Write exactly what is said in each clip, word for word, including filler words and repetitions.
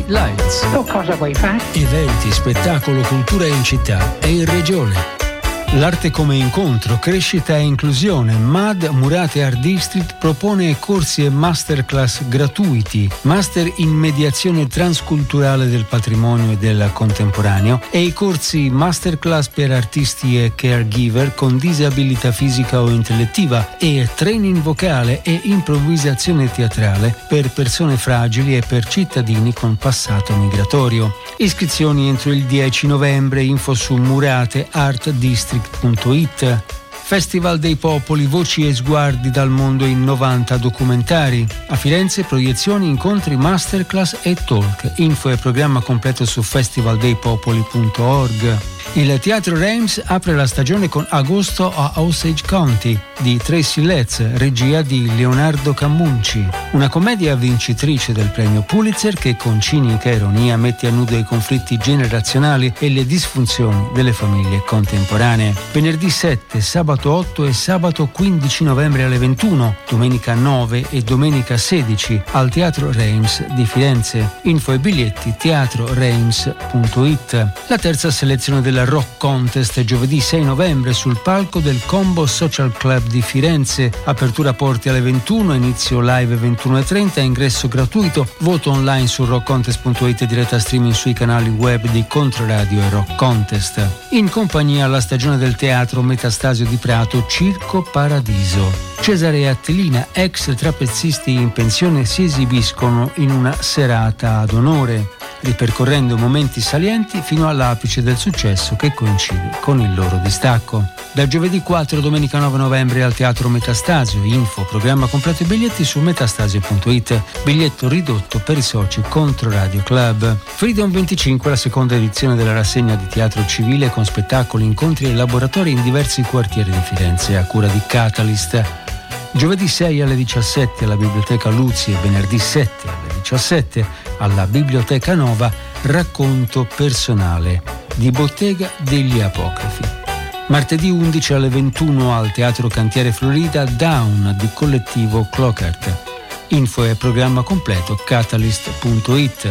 Lights. Oh, cosa vuoi fare? Eventi, spettacolo, cultura in città e in regione. L'arte come incontro, crescita e inclusione. M A D Murate Art District propone corsi e masterclass gratuiti, master in mediazione transculturale del patrimonio e del contemporaneo e i corsi masterclass per artisti e caregiver con disabilità fisica o intellettiva e training vocale e improvvisazione teatrale per persone fragili e per cittadini con passato migratorio. Iscrizioni entro il dieci novembre, info su murate art district punto it. Festival dei Popoli, voci e sguardi dal mondo in novanta documentari. A Firenze proiezioni, incontri, masterclass e talk. Info e programma completo su festival dei popoli punto org. Il Teatro Reims apre la stagione con Agosto a Osage County di Tracy Letts, regia di Leonardo Cammunci. Una commedia vincitrice del premio Pulitzer che con cinica ironia mette a nudo i conflitti generazionali e le disfunzioni delle famiglie contemporanee. Venerdì sette, sabato otto e sabato quindici novembre alle ventuno, domenica nove e domenica sedici al Teatro Reims di Firenze. Info e biglietti teatro reims punto it. La terza selezione della Rock Contest giovedì sei novembre sul palco del Combo Social Club di Firenze. Apertura porti alle ventuno, inizio live ventuno e trenta, ingresso gratuito, voto online su rock contest punto it e diretta streaming sui canali web di Controradio e Rock Contest. In compagnia alla stagione del teatro Metastasio di Prato, Circo Paradiso. Cesare e Attilina, ex trapezzisti in pensione, si esibiscono in una serata ad onore, ripercorrendo momenti salienti fino all'apice del successo che coincide con il loro distacco. Da giovedì quattro, domenica nove novembre al Teatro Metastasio. Info, programma completo e biglietti su metastasio punto it. Biglietto ridotto per i soci Controradio Club. Freedom venticinque, la seconda edizione della rassegna di teatro civile con spettacoli, incontri e laboratori in diversi quartieri di Firenze a cura di Catalyst. Giovedì sei alle diciassette alla Biblioteca Luzzi e venerdì sette alle diciassette alla Biblioteca Nova, racconto personale di Bottega degli Apocrifi. Martedì undici alle ventuno al Teatro Cantiere Florida, Down di collettivo Clockart. Info e programma completo catalyst punto it.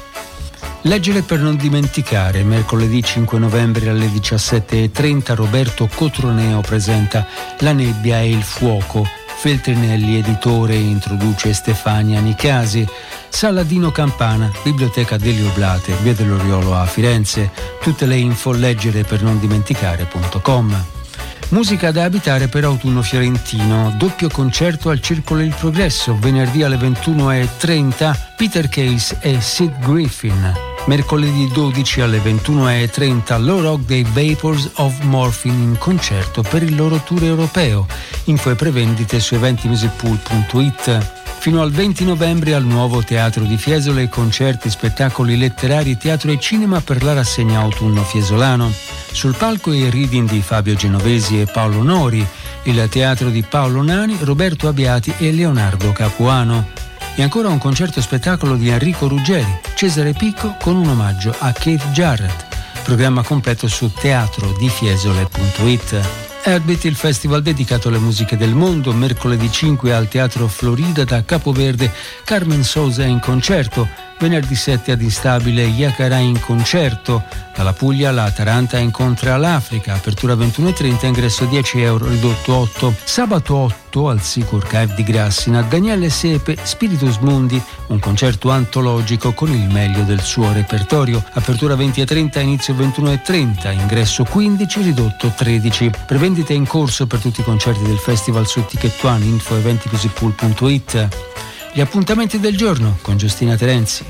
Leggere per non dimenticare, mercoledì cinque novembre alle diciassette e trenta Roberto Cotroneo presenta La nebbia e il fuoco. Feltrinelli editore introduce Stefania Nicasi. Saladino Campana, Biblioteca degli Oblate, via dell'Oriolo a Firenze. Tutte le info leggere per non dimenticare punto com. Musica da abitare per autunno fiorentino, doppio concerto al Circolo Il Progresso, venerdì alle ventuno e trenta Peter Case e Sid Griffin. Mercoledì dodici alle ventuno e trenta Low Rock dei Vapors of Morphine in concerto per il loro tour europeo. Info e prevendite su eventi music pool punto it. Fino al venti novembre al Nuovo Teatro di Fiesole concerti, spettacoli letterari, teatro e cinema per la rassegna autunno fiesolano. Sul palco i reading di Fabio Genovesi e Paolo Nori, il teatro di Paolo Nani, Roberto Abbiati e Leonardo Capuano. E ancora un concerto spettacolo di Enrico Ruggeri, Cesare Picco con un omaggio a Keith Jarrett. Programma completo su teatro di fiesole punto it. Heartbeat, il festival dedicato alle musiche del mondo, mercoledì cinque al Teatro Florida da Capoverde, Carmen Sousa in concerto, venerdì sette ad Instabile Iacarà in concerto, dalla Puglia la Taranta incontra l'Africa, apertura ventuno e trenta, ingresso dieci euro, ridotto otto. Sabato otto al Sicur Cave di Grassina, Daniele Sepe, Spiritus Mundi, un concerto antologico con il meglio del suo repertorio, apertura venti e trenta, inizio ventuno e trenta, ingresso quindici, ridotto tredici. Prevendite in corso per tutti i concerti del festival su Ticket One, info eventi music pool punto it. Gli appuntamenti del giorno con Giustina Terenzi.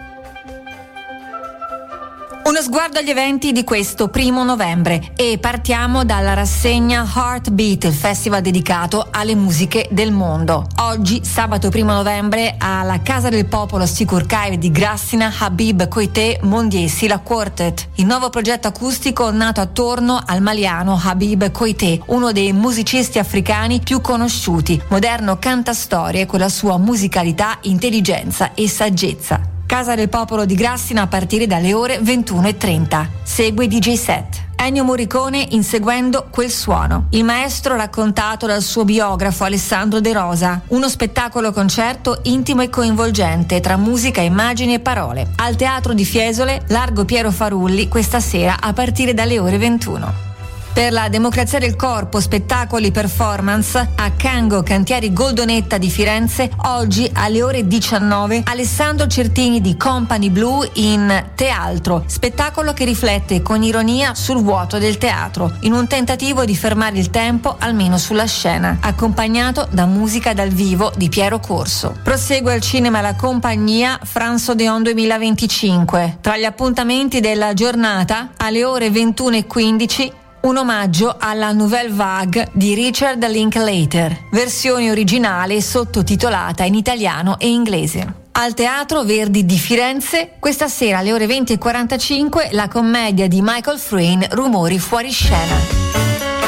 Uno sguardo agli eventi di questo primo novembre e partiamo dalla rassegna Heartbeat, il festival dedicato alle musiche del mondo. Oggi, sabato primo novembre, alla Casa del Popolo Sicur Cave di Grassina, Habib Koité Mondiesi, la Quartet, il nuovo progetto acustico nato attorno al maliano Habib Koité, uno dei musicisti africani più conosciuti, moderno cantastorie con la sua musicalità, intelligenza e saggezza. Casa del Popolo di Grassina a partire dalle ore ventuno e trenta. Segue D J set. Ennio Morricone Inseguendo quel suono. Il maestro raccontato dal suo biografo Alessandro De Rosa. Uno spettacolo concerto intimo e coinvolgente tra musica, immagini e parole. Al Teatro di Fiesole, Largo Piero Farulli, questa sera a partire dalle ore ventuno. Per la democrazia del corpo, spettacoli, performance a Cango Cantieri Goldonetta di Firenze, oggi alle ore diciannove Alessandro Certini di Company Blue in Teatro, spettacolo che riflette con ironia sul vuoto del teatro, in un tentativo di fermare il tempo almeno sulla scena, accompagnato da musica dal vivo di Piero Corso. Prosegue al cinema La Compagnia France Odeon duemilaventicinque. Tra gli appuntamenti della giornata, alle ore ventuno e quindici, un omaggio alla Nouvelle Vague di Richard Linklater, versione originale sottotitolata in italiano e inglese. Al Teatro Verdi di Firenze, questa sera alle ore venti e quarantacinque, la commedia di Michael Frayn, Rumori fuori scena.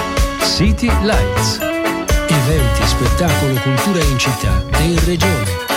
City Lights. Eventi, spettacolo, cultura in città e in regione.